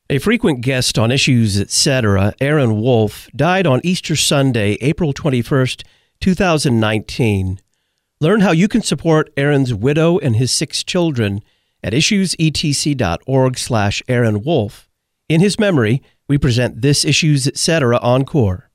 A frequent guest on Issues, Etc., Aaron Wolf, died on Easter Sunday, April 21st, 2019. Learn how you can support Aaron's widow and his 6 children at issuesetc.org/Aaron Wolf. In his memory, we present this Issues, Etc. Encore.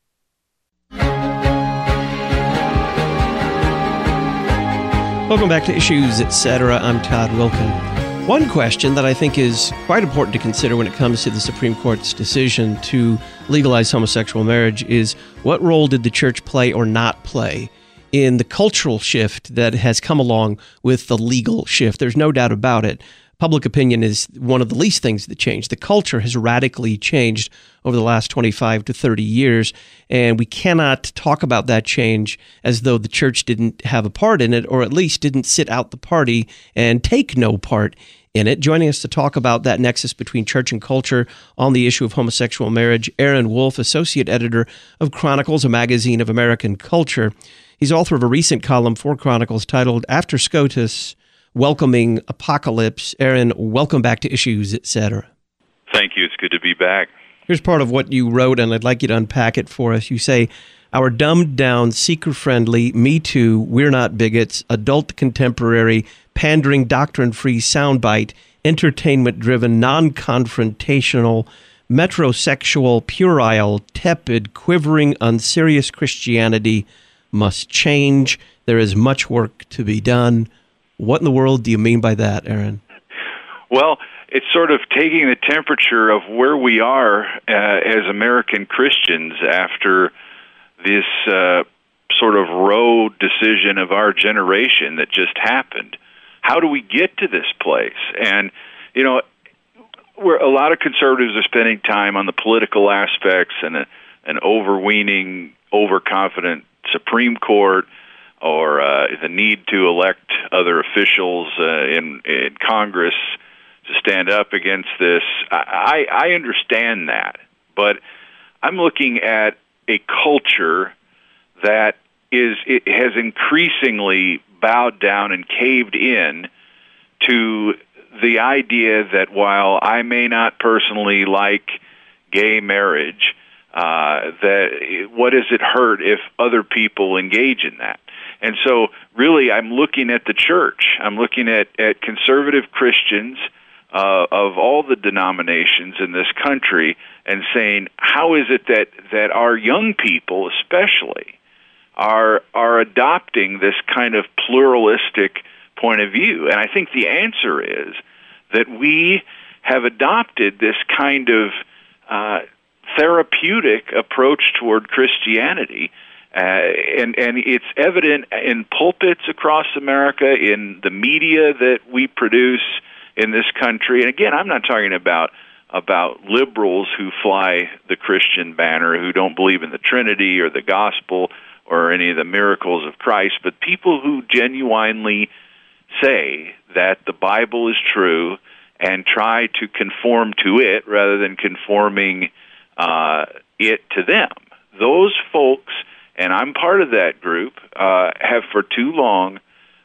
Welcome back to Issues, Etc. I'm Todd Wilken. One question that I think is quite important to consider when it comes to the Supreme Court's decision to legalize homosexual marriage is, what role did the church play or not play in the cultural shift that has come along with the legal shift? There's no doubt about it. Public opinion is one of the least things that changed. The culture has radically changed over the last 25 to 30 years, and we cannot talk about that change as though the church didn't have a part in it, or at least didn't sit out the party and take no part in it. Joining us to talk about that nexus between church and culture on the issue of homosexual marriage, Aaron Wolf, associate editor of Chronicles, a magazine of American culture. He's author of a recent column for Chronicles titled After SCOTUS, Welcoming Apocalypse. Aaron, welcome back to Issues, Etc. Thank you. It's good to be back. Here's part of what you wrote, and I'd like you to unpack it for us. You say, our dumbed-down, seeker-friendly, Me Too, We're Not Bigots, adult contemporary, pandering, doctrine-free soundbite, entertainment-driven, non-confrontational, metrosexual, puerile, tepid, quivering, unserious Christianity must change. There is much work to be done. What in the world do you mean by that, Aaron? Well, it's sort of taking the temperature of where we are as American Christians after this sort of Roe decision of our generation that just happened. How do we get to this place? And, you know, where a lot of conservatives are spending time on the political aspects and an overweening, overconfident Supreme Court, or the need to elect other officials in Congress to stand up against this. I understand that, but I'm looking at a culture that has increasingly bowed down and caved in to the idea that while I may not personally like gay marriage, that what does it hurt if other people engage in that? And so really I'm looking at the church. I'm looking at conservative Christians of all the denominations in this country and saying, how is it that our young people especially are adopting this kind of pluralistic point of view? And I think the answer is that we have adopted this kind of therapeutic approach toward Christianity, and it's evident in pulpits across America, in the media that we produce in this country. And again, I'm not talking about liberals who fly the Christian banner, who don't believe in the Trinity or the gospel or any of the miracles of Christ, but people who genuinely say that the Bible is true and try to conform to it rather than conforming it to them. Those folks, and I'm part of that group, have for too long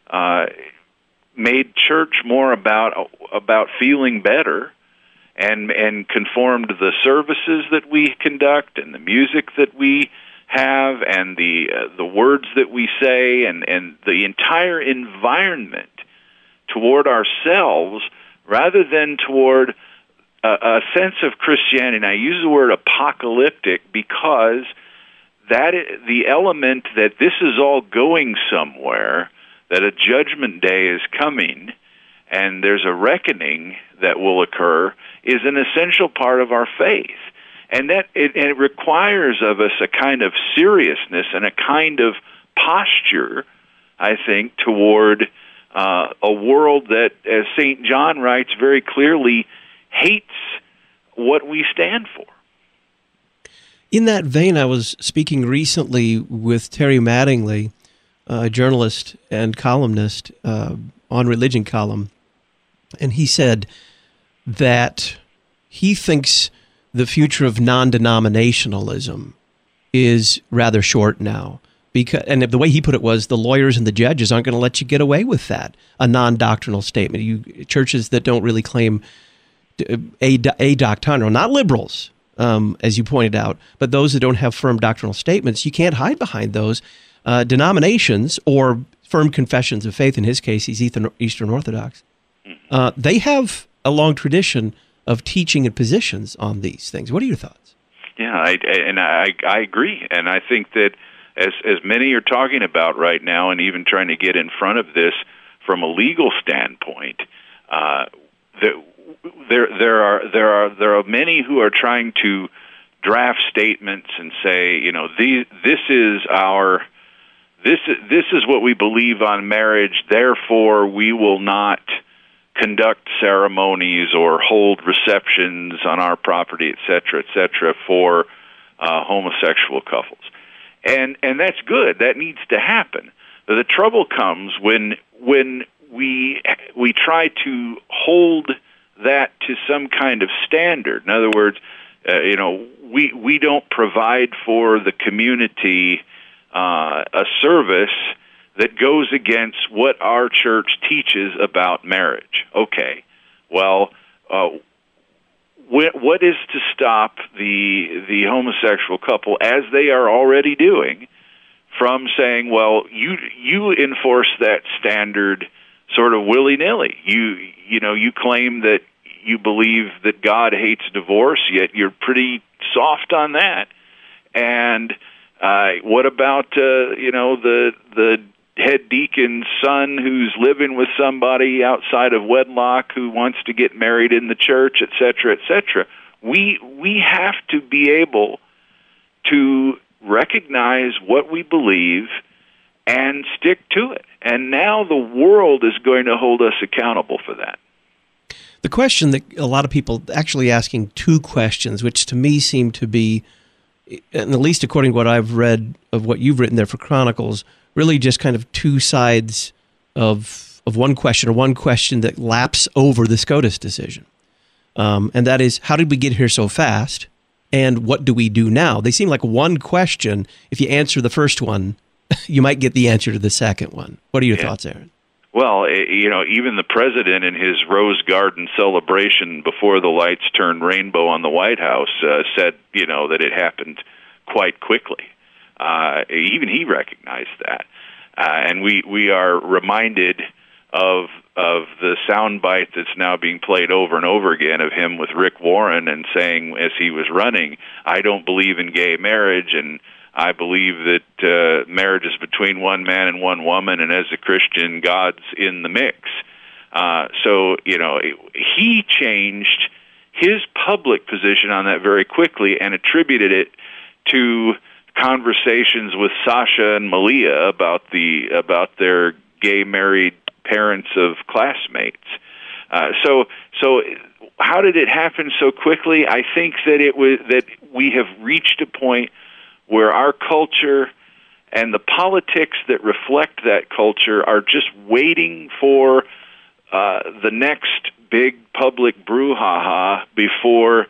made church more about feeling better and conformed the services that we conduct and the music that we have and the words that we say and the entire environment toward ourselves rather than toward a sense of Christianity. And I use the word apocalyptic because that the element that this is all going somewhere, that a judgment day is coming, and there's a reckoning that will occur, is an essential part of our faith. And that it requires of us a kind of seriousness and a kind of posture, I think, toward a world that, as St. John writes very clearly, hates what we stand for. In that vein, I was speaking recently with Terry Mattingly, a journalist and columnist on Religion Column, and he said that he thinks the future of non-denominationalism is rather short now. And the way he put it was, the lawyers and the judges aren't going to let you get away with that, a non-doctrinal statement. Churches that don't really claim a doctrinal, not liberals, as you pointed out, but those that don't have firm doctrinal statements. You can't hide behind those. Denominations or firm confessions of faith, in his case, he's Eastern Orthodox, they have a long tradition of teaching and positions on these things. What are your thoughts? Yeah, I agree, and I think that as many are talking about right now, and even trying to get in front of this from a legal standpoint, there are many who are trying to draft statements and say, this is what we believe on marriage. Therefore, we will not conduct ceremonies or hold receptions on our property, et cetera, for homosexual couples. And that's good. That needs to happen. But the trouble comes when we try to hold that to some kind of standard. In other words, we don't provide for the community a service that goes against what our church teaches about marriage. Okay, well, what is to stop the homosexual couple, as they are already doing, from saying, well, you enforce that standard sort of willy-nilly. You claim that you believe that God hates divorce, yet you're pretty soft on that. And what about the head deacon's son who's living with somebody outside of wedlock who wants to get married in the church, et cetera, et cetera? We have to be able to recognize what we believe and stick to it. And now the world is going to hold us accountable for that. The question that a lot of people actually asking two questions, which to me seem to be, and at least according to what I've read of what you've written there for Chronicles, really just kind of two sides of one question, or one question that laps over the SCOTUS decision. And that is, how did we get here so fast? And what do we do now? They seem like one question. If you answer the first one, you might get the answer to the second one. What are your thoughts, Aaron? Well, even the president in his Rose Garden celebration before the lights turned rainbow on the White House said, that it happened quite quickly. Even he recognized that. And we are reminded of the soundbite that's now being played over and over again of him with Rick Warren and saying, as he was running, I don't believe in gay marriage, and I believe that marriage is between one man and one woman, and as a Christian, God's in the mix. So he changed his public position on that very quickly and attributed it to conversations with Sasha and Malia about their gay married parents of classmates. So how did it happen so quickly? I think that we have reached a point where our culture and the politics that reflect that culture are just waiting for the next big public brouhaha before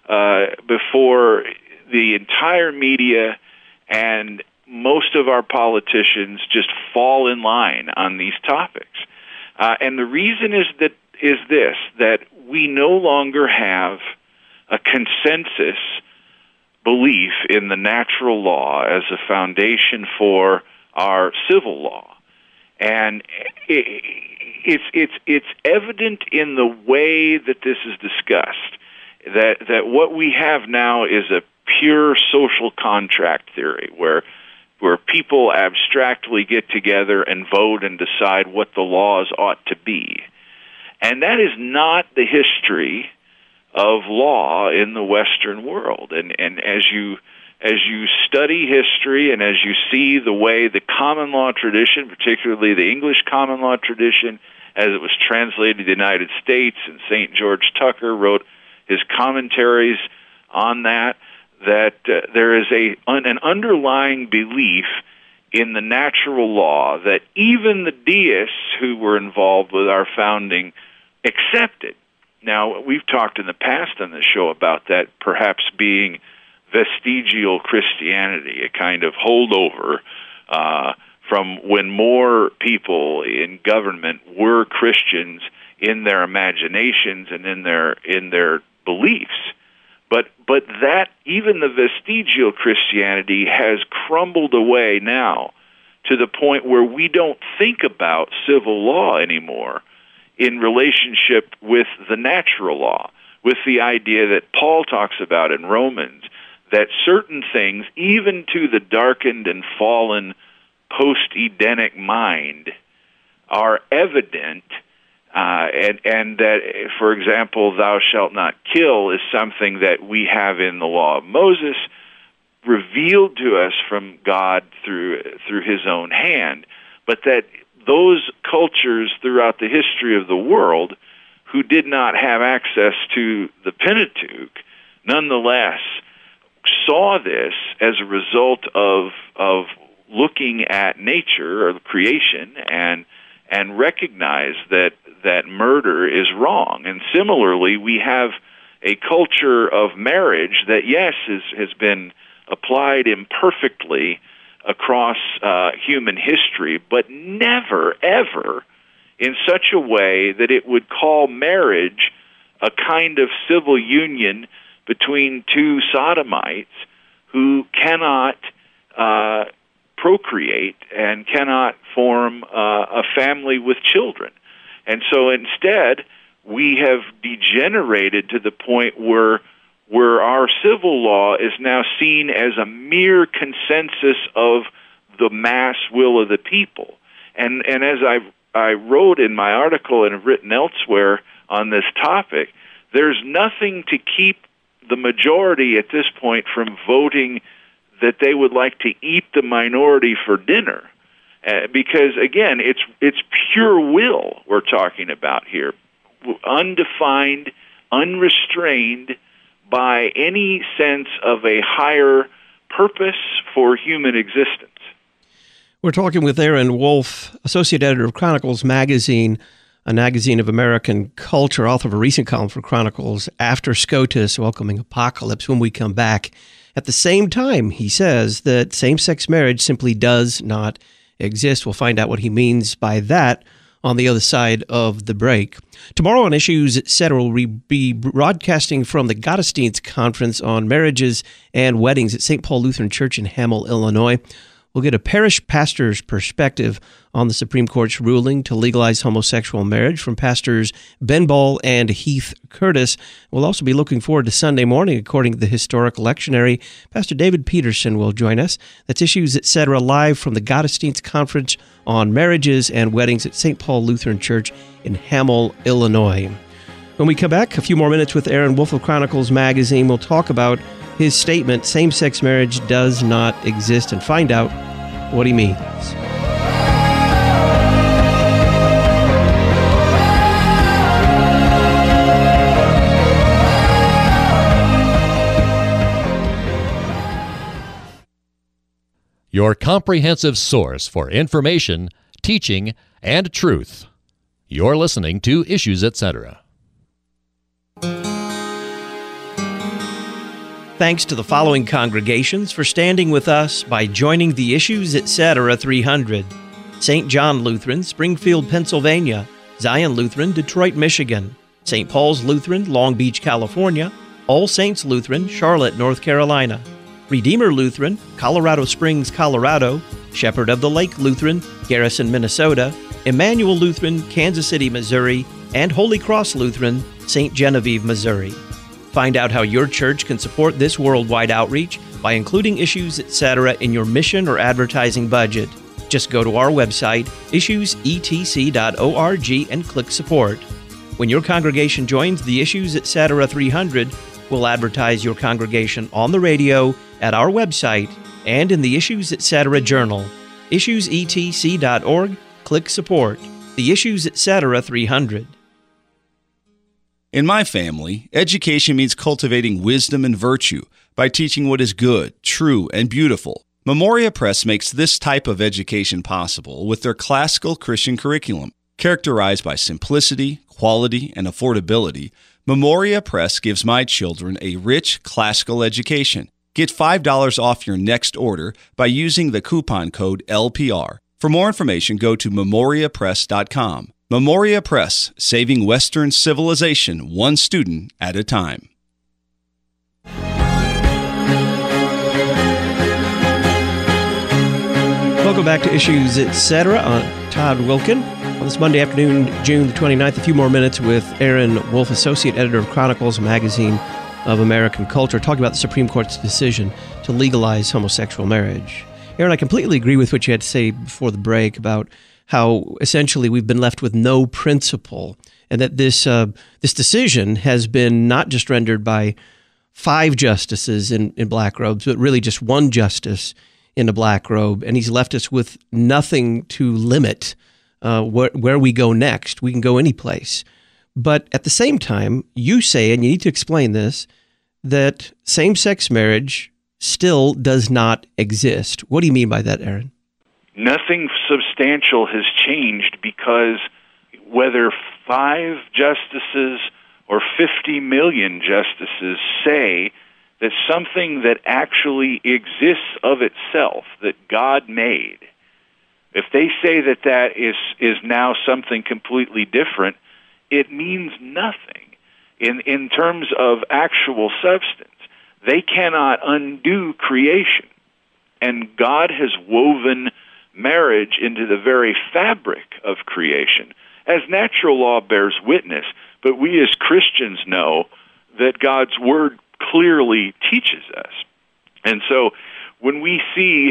the entire media and most of our politicians just fall in line on these topics. And the reason is that we no longer have a consensus belief in the natural law as a foundation for our civil law. And it's evident in the way that this is discussed that what we have now is a pure social contract theory where people abstractly get together and vote and decide what the laws ought to be. And that is not the history of law in the Western world. And as you study history and as you see the way the common law tradition, particularly the English common law tradition, as it was translated to the United States, and St. George Tucker wrote his commentaries on that, there is an underlying belief in the natural law that even the deists who were involved with our founding accepted. Now, we've talked in the past on this show about that perhaps being vestigial Christianity, a kind of holdover from when more people in government were Christians in their imaginations and in their beliefs. But that even the vestigial Christianity has crumbled away now to the point where we don't think about civil law anymore in relationship with the natural law, with the idea that Paul talks about in Romans, that certain things, even to the darkened and fallen post-Edenic mind, are evident, and that, for example, thou shalt not kill is something that we have in the law of Moses, revealed to us from God through his own hand, but that those cultures throughout the history of the world who did not have access to the Pentateuch, nonetheless saw this as a result of looking at nature or creation and recognized that murder is wrong. And similarly, we have a culture of marriage that, yes, has been applied imperfectly across human history, but never, ever in such a way that it would call marriage a kind of civil union between two sodomites who cannot procreate and cannot form a family with children. And so instead, we have degenerated to the point where our civil law is now seen as a mere consensus of the mass will of the people. And as I wrote in my article and have written elsewhere on this topic, there's nothing to keep the majority at this point from voting that they would like to eat the minority for dinner. Because, again, it's pure will we're talking about here, undefined, unrestrained by any sense of a higher purpose for human existence. We're talking with Aaron Wolf, Associate Editor of Chronicles Magazine, a magazine of American culture, author of a recent column for Chronicles, After SCOTUS, Welcoming Apocalypse. When we come back, at the same time, he says that same-sex marriage simply does not exist. We'll find out what he means by that on the other side of the break. Tomorrow on Issues, Etc., we'll be broadcasting from the Gottesdienst Conference on Marriages and Weddings at St. Paul Lutheran Church in Hamel, Illinois. We'll get a parish pastor's perspective on the Supreme Court's ruling to legalize homosexual marriage from pastors Ben Ball and Heath Curtis. We'll also be looking forward to Sunday morning, according to the historic lectionary. Pastor David Peterson will join us. That's Issues, Etc., live from the Gottesdienst Conference on Marriages and Weddings at St. Paul Lutheran Church in Hamel, Illinois. When we come back, a few more minutes with Aaron Wolf of Chronicles Magazine, we'll talk about his statement, same-sex marriage does not exist, and find out what he means. Your comprehensive source for information, teaching, and truth. You're listening to Issues, Etc. Thanks to the following congregations for standing with us by joining the Issues, Etc. 300. St. John Lutheran, Springfield, Pennsylvania. Zion Lutheran, Detroit, Michigan. St. Paul's Lutheran, Long Beach, California. All Saints Lutheran, Charlotte, North Carolina. Redeemer Lutheran, Colorado Springs, Colorado. Shepherd of the Lake Lutheran, Garrison, Minnesota. Emmanuel Lutheran, Kansas City, Missouri. And Holy Cross Lutheran, St. Genevieve, Missouri. Find out how your church can support this worldwide outreach by including Issues, Etc. in your mission or advertising budget. Just go to our website, issuesetc.org, and click Support. When your congregation joins the Issues, Etc. 300, we'll advertise your congregation on the radio, at our website, and in the Issues, Etc. Journal. issuesetc.org, click Support. The Issues, Etc. 300. In my family, education means cultivating wisdom and virtue by teaching what is good, true, and beautiful. Memoria Press makes this type of education possible with their classical Christian curriculum. Characterized by simplicity, quality, and affordability, Memoria Press gives my children a rich classical education. Get $5 off your next order by using the coupon code LPR. For more information, go to memoriapress.com. Memoria Press, saving Western civilization one student at a time. Welcome back to Issues, Etc. I'm Todd Wilkin. On this Monday afternoon, June the 29th, a few more minutes with Aaron Wolf, Associate Editor of Chronicles, a magazine of American culture, talking about the Supreme Court's decision to legalize homosexual marriage. Aaron, I completely agree with what you had to say before the break about how essentially we've been left with no principle, and that this decision has been not just rendered by 5 justices in black robes, but really just one justice in a black robe, and he's left us with nothing to limit where we go next. We can go any place. But at the same time, you say, and you need to explain this, that same-sex marriage still does not exist. What do you mean by that, Aaron? Nothing substantial has changed, because whether 5 justices or 50 million justices say that something that actually exists of itself, that God made, if they say that that is now something completely different, it means nothing in terms of actual substance. They cannot undo creation. And God has woven marriage into the very fabric of creation, as natural law bears witness. But we as Christians know that God's Word clearly teaches us. And so when we see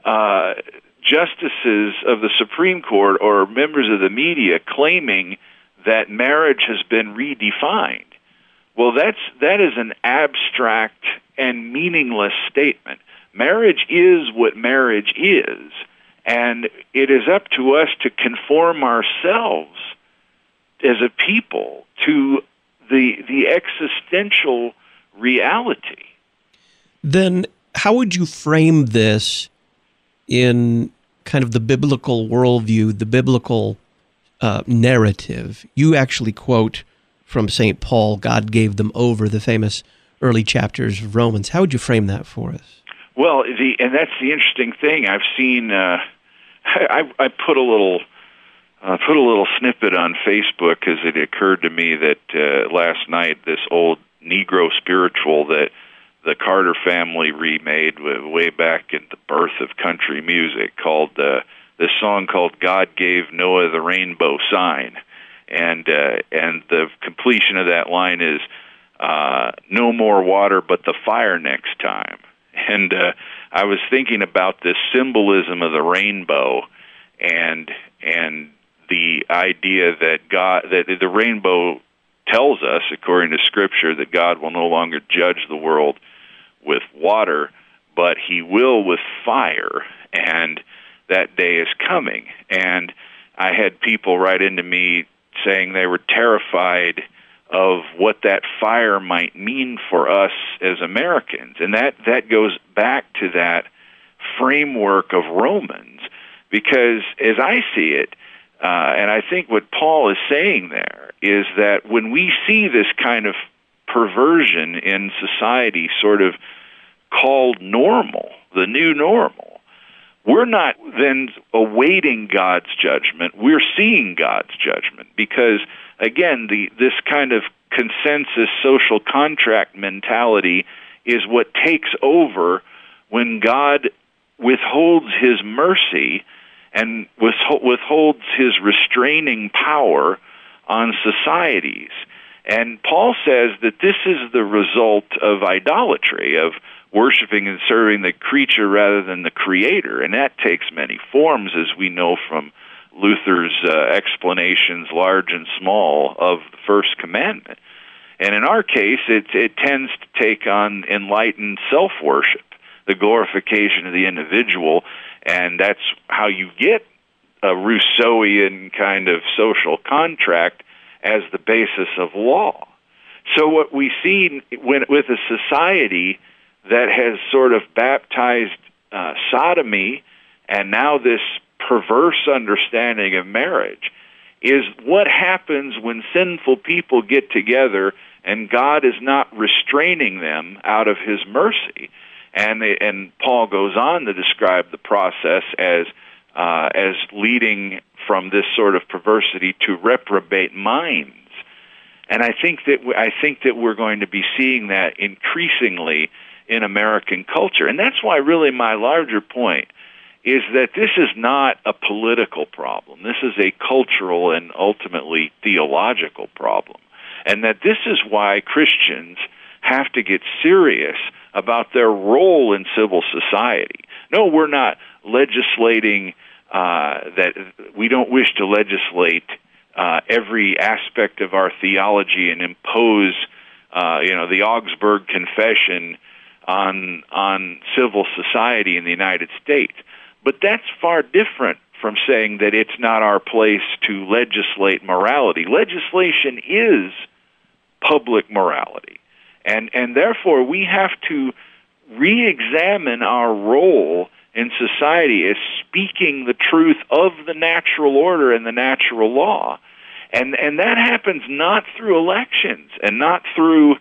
justices of the Supreme Court or members of the media claiming that marriage has been redefined, well, that is an abstract and meaningless statement. Marriage is what marriage is, and it is up to us to conform ourselves as a people to the existential reality. Then how would you frame this in kind of the biblical worldview, the biblical narrative? You actually quote from St. Paul, God gave them over, the famous early chapters of Romans. How would you frame that for us? Well, and that's the interesting thing. I've seen. I put a little snippet on Facebook because it occurred to me that last night this old Negro spiritual that the Carter family remade way back in the birth of country music, called this song called "God Gave Noah the Rainbow Sign," and the completion of that line is "No more water, but the fire next time." And I was thinking about this symbolism of the rainbow, and the idea that the rainbow tells us, according to Scripture, that God will no longer judge the world with water, but He will with fire, and that day is coming. And I had people write into me saying they were terrified of what that fire might mean for us as Americans. And that goes back to that framework of Romans, because as I see it, and I think what Paul is saying there is that when we see this kind of perversion in society sort of called normal, the new normal, we're not then awaiting God's judgment. We're seeing God's judgment because, again, this kind of consensus social contract mentality is what takes over when God withholds His mercy and withholds His restraining power on societies. And Paul says that this is the result of idolatry, of worshiping and serving the creature rather than the Creator. And that takes many forms, as we know from Luther's explanations, large and small, of the First Commandment. And in our case, it tends to take on enlightened self-worship, the glorification of the individual, and that's how you get a Rousseauian kind of social contract as the basis of law. So what we see with a society that has sort of baptized sodomy and now this perverse understanding of marriage is what happens when sinful people get together and God is not restraining them out of His mercy. And Paul goes on to describe the process as as leading from this sort of perversity to reprobate minds. And I think that we're going to be seeing that increasingly in American culture. And that's why really my larger point is that this is not a political problem. This is a cultural and ultimately theological problem. And that this is why Christians have to get serious about their role in civil society. No, we're not legislating that we don't wish to legislate every aspect of our theology and impose, the Augsburg Confession on civil society in the United States. But that's far different from saying that it's not our place to legislate morality. Legislation is public morality. And therefore, we have to re-examine our role in society as speaking the truth of the natural order and the natural law. And that happens not through elections and not through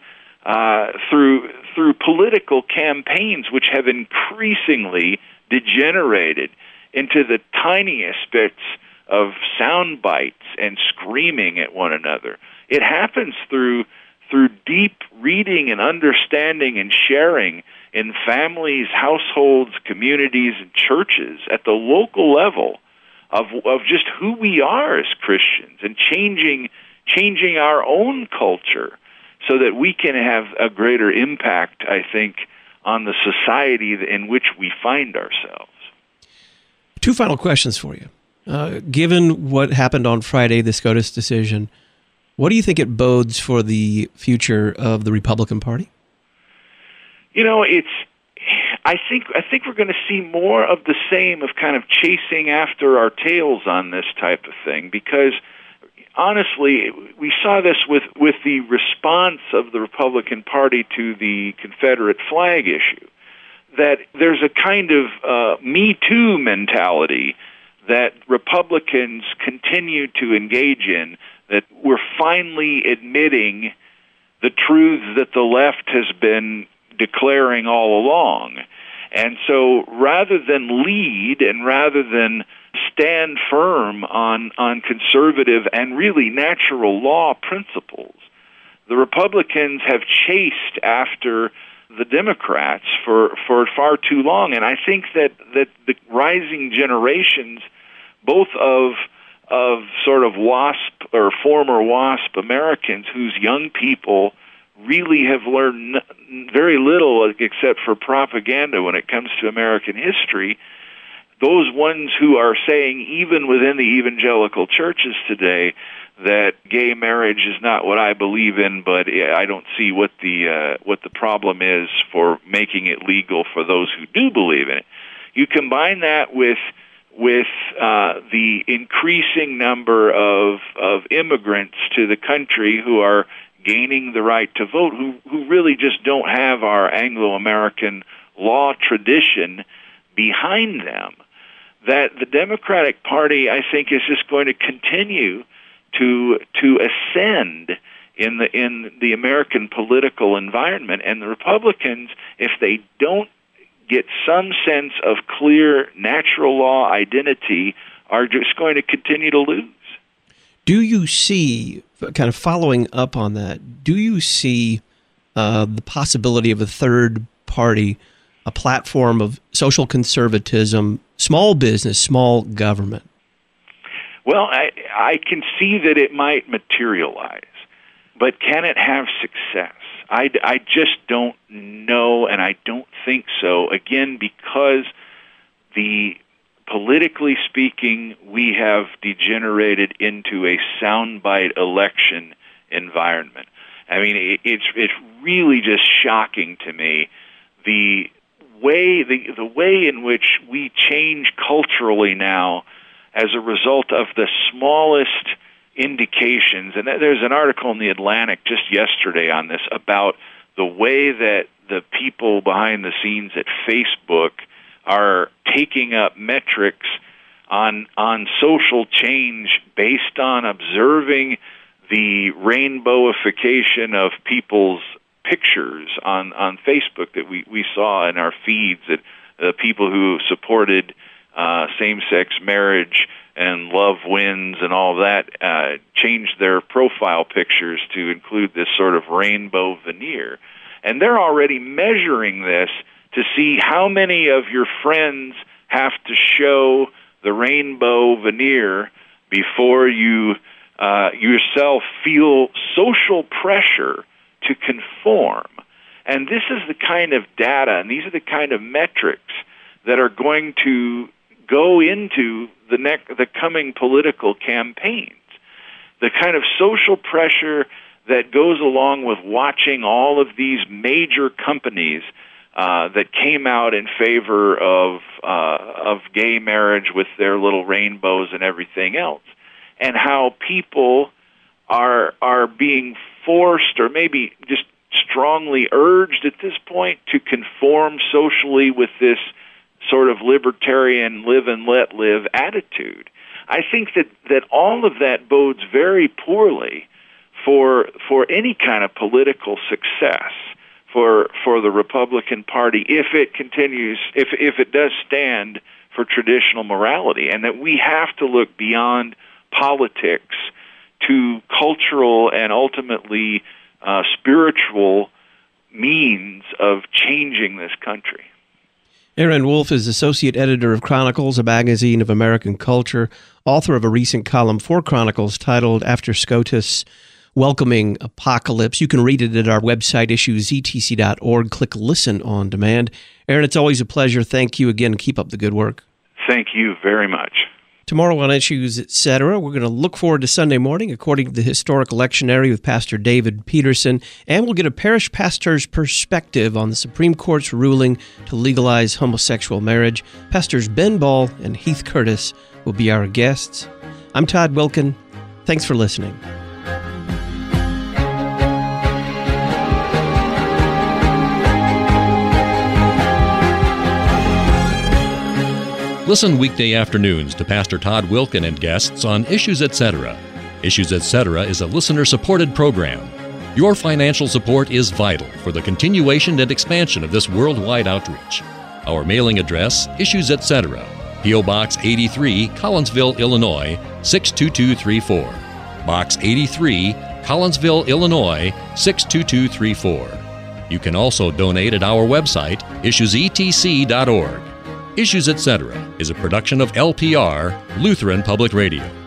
political campaigns, which have increasingly degenerated into the tiniest bits of sound bites and screaming at one another. It happens through deep reading and understanding and sharing in families, households, communities, and churches at the local level of just who we are as Christians and changing our own culture so that we can have a greater impact, I think, on the society in which we find ourselves. Two final questions for you. Given what happened on Friday, the SCOTUS decision, what do you think it bodes for the future of the Republican Party? I think we're going to see more of the same of kind of chasing after our tails on this type of thing, because honestly, we saw this with the response of the Republican Party to the Confederate flag issue, that there's a kind of Me Too mentality that Republicans continue to engage in, that we're finally admitting the truths that the left has been declaring all along. And so rather than lead and rather than stand firm on conservative and really natural law principles, the Republicans have chased after the Democrats for far too long. And I think that the rising generations, both of sort of WASP or former WASP Americans whose young people really have learned very little except for propaganda when it comes to American history, those ones who are saying, even within the evangelical churches today, that gay marriage is not what I believe in, but I don't see what the problem is for making it legal for those who do believe in it. You combine that with the increasing number of immigrants to the country who are gaining the right to vote, who really just don't have our Anglo-American law tradition behind them, that the Democratic Party, I think, is just going to continue to ascend in the American political environment. And the Republicans, if they don't get some sense of clear natural law identity, are just going to continue to lose. Do you see, kind of following up on that, do you see the possibility of a third party, a platform of social conservatism, small business, small government? Well, I can see that it might materialize, but can it have success? I just don't know, and I don't think so. Again, because politically speaking, we have degenerated into a soundbite election environment. I mean, it's really just shocking to me the way in which we change culturally now as a result of the smallest indications. And there's an article in The Atlantic just yesterday on this about the way that the people behind the scenes at Facebook are taking up metrics on social change based on observing the rainbowification of people's pictures on Facebook that we saw in our feeds, that people who supported same-sex marriage and Love Wins and all that, changed their profile pictures to include this sort of rainbow veneer. And they're already measuring this to see how many of your friends have to show the rainbow veneer before you yourself feel social pressure to conform. And this is the kind of data, and these are the kind of metrics that are going to go into the coming political campaigns. The kind of social pressure that goes along with watching all of these major companies that came out in favor of gay marriage with their little rainbows and everything else, and how people are being forced or maybe just strongly urged at this point to conform socially with this sort of libertarian live and let live attitude. I think that all of that bodes very poorly for any kind of political success for the Republican Party if it continues, if it does stand for traditional morality, and that we have to look beyond politics to cultural and ultimately spiritual means of changing this country. Aaron Wolf is associate editor of Chronicles, a magazine of American culture, author of a recent column for Chronicles titled After SCOTUS, Welcoming Apocalypse. You can read it at our website, issuesetc.org. Click Listen on Demand. Aaron, it's always a pleasure. Thank you again. Keep up the good work. Thank you very much. Tomorrow on Issues, Etc., we're going to look forward to Sunday morning according to the Historic Lectionary with Pastor David Peterson, and we'll get a parish pastor's perspective on the Supreme Court's ruling to legalize homosexual marriage. Pastors Ben Ball and Heath Curtis will be our guests. I'm Todd Wilkin. Thanks for listening. Listen weekday afternoons to Pastor Todd Wilkin and guests on Issues Etc. Issues Etc. is a listener-supported program. Your financial support is vital for the continuation and expansion of this worldwide outreach. Our mailing address, Issues Etc., P.O. Box 83, Collinsville, Illinois, 62234. Box 83, Collinsville, Illinois, 62234. You can also donate at our website, issuesetc.org. Issues Etc. is a production of LPR, Lutheran Public Radio.